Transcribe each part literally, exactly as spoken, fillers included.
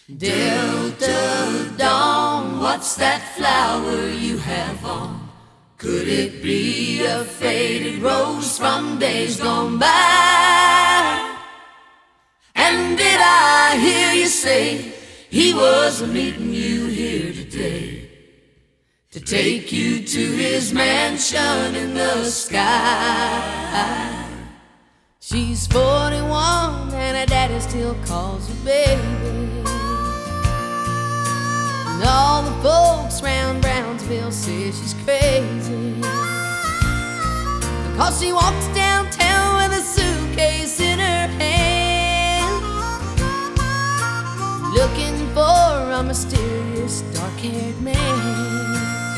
Delta Dawn, what's that flower you have on? Could it be a faded rose from days gone by? And did I hear you say he was meeting you here today to take you to his mansion in the sky? She's forty-one and her daddy still calls her baby. And all the folks round Brownsville say she's crazy because she walks downtown with a suitcase in her hand, looking for a mysterious dark-haired man.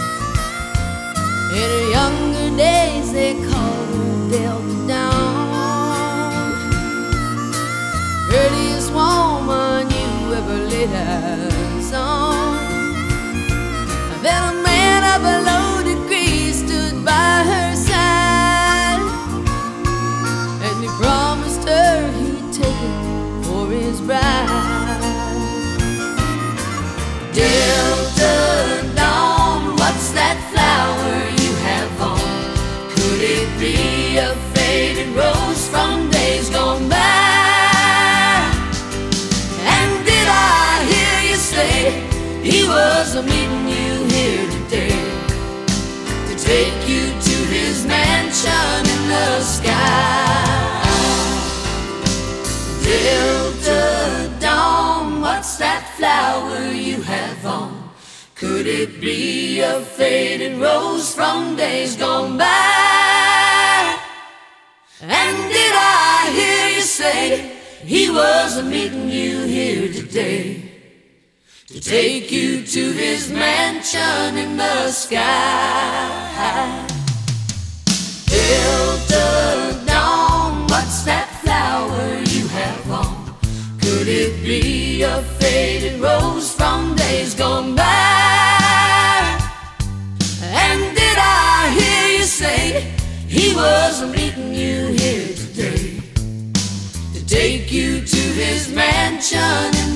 In her younger days they called her Delta Dawn, prettiest woman you ever laid eyes on. Then a man of a low degree stood by her side, and he promised her he'd take her for his bride. Delta Dawn, what's that flower you have on? Could it be a faded rose from days gone by? And did I hear you say he was meeting you here today to take you to his mansion in the sky? Delta Dawn, what's that flower you have on? Could it be a faded rose from days gone by? And did I hear you say he was meeting you here today to take you to his mansion in the sky? Delta Dawn, what's that flower you have on? Could it be a faded rose from days gone by? And did I hear you say he was meeting you here today to take you to his mansion in